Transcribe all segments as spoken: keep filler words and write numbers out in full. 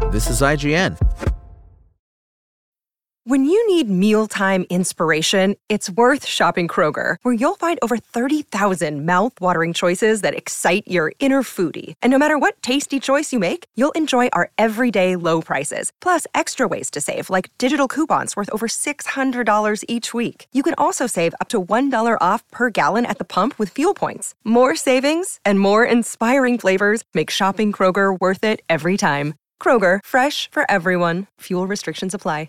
This is I G N. When you need mealtime inspiration, it's worth shopping Kroger, where you'll find over thirty thousand mouth-watering choices that excite your inner foodie. And no matter what tasty choice you make, you'll enjoy our everyday low prices, plus extra ways to save, like digital coupons worth over six hundred dollars each week. You can also save up to one dollar off per gallon at the pump with fuel points. More savings and more inspiring flavors make shopping Kroger worth it every time. Kroger, fresh for everyone. Fuel restrictions apply.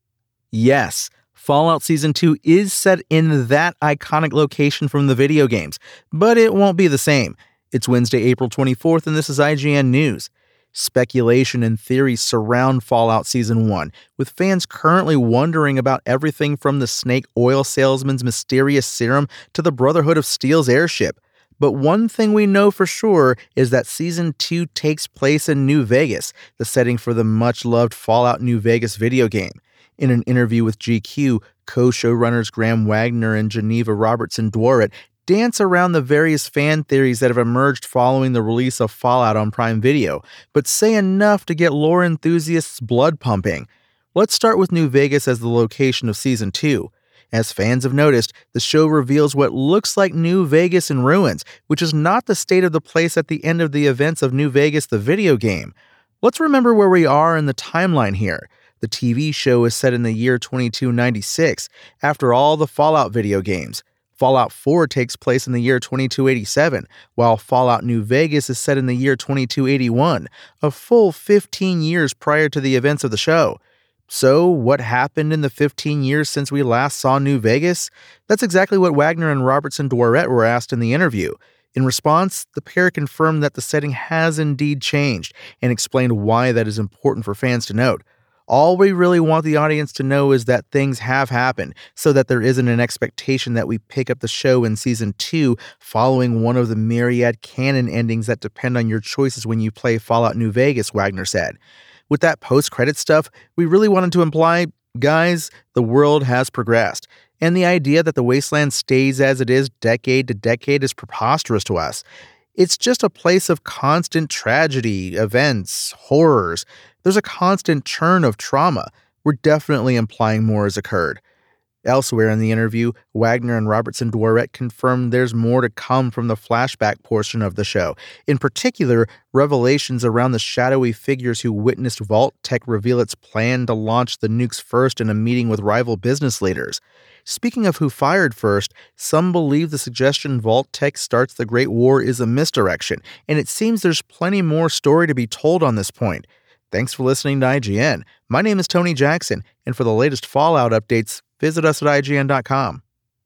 Yes, Fallout Season two is set in that iconic location from the video games, but it won't be the same. It's Wednesday, April twenty-fourth, and this is I G N News. Speculation and theories surround Fallout Season one, with fans currently wondering about everything from the snake oil salesman's mysterious serum to the Brotherhood of Steel's airship. But one thing we know for sure is that Season two takes place in New Vegas, the setting for the much-loved Fallout New Vegas video game. In an interview with G Q, co-showrunners Graham Wagner and Geneva Robertson Dworet dance around the various fan theories that have emerged following the release of Fallout on Prime Video, but say enough to get lore enthusiasts' blood pumping. Let's start with New Vegas as the location of Season two. As fans have noticed, the show reveals what looks like New Vegas in ruins, which is not the state of the place at the end of the events of New Vegas the video game. Let's remember where we are in the timeline here. The T V show is set in the year twenty-two ninety-six, after all the Fallout video games. Fallout four takes place in the year twenty-two eighty-seven, while Fallout New Vegas is set in the year twenty-two eighty-one, a full fifteen years prior to the events of the show. So, what happened in the fifteen years since we last saw New Vegas? That's exactly what Wagner and Robertson Dworet were asked in the interview. In response, the pair confirmed that the setting has indeed changed, and explained why that is important for fans to note. All we really want the audience to know is that things have happened, so that there isn't an expectation that we pick up the show in Season two following one of the myriad canon endings that depend on your choices when you play Fallout New Vegas, Wagner said. With that post-credit stuff, we really wanted to imply, guys, the world has progressed, and the idea that the wasteland stays as it is decade to decade is preposterous to us. It's just a place of constant tragedy, events, horrors. There's a constant churn of trauma. We're definitely implying more has occurred. Elsewhere in the interview, Wagner and Robertson Dworet confirmed there's more to come from the flashback portion of the show. In particular, revelations around the shadowy figures who witnessed Vault-Tec reveal its plan to launch the nukes first in a meeting with rival business leaders. Speaking of who fired first, some believe the suggestion Vault-Tec starts the Great War is a misdirection, and it seems there's plenty more story to be told on this point. Thanks for listening to I G N. My name is Tony Jackson, and for the latest Fallout updates, visit us at I G N dot com.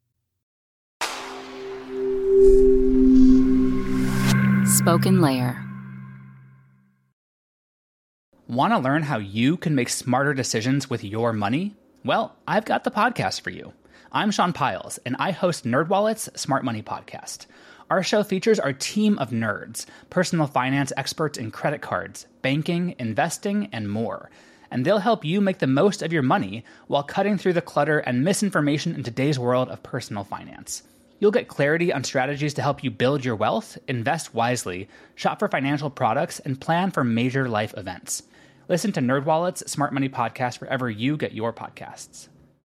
Spoken Layer. Want to learn how you can make smarter decisions with your money? Well, I've got the podcast for you. I'm Sean Piles, and I host NerdWallet's Smart Money Podcast. Our show features our team of nerds, personal finance experts in credit cards, banking, investing, and more. And they'll help you make the most of your money while cutting through the clutter and misinformation in today's world of personal finance. You'll get clarity on strategies to help you build your wealth, invest wisely, shop for financial products, and plan for major life events. Listen to NerdWallet's Smart Money Podcast wherever you get your podcasts.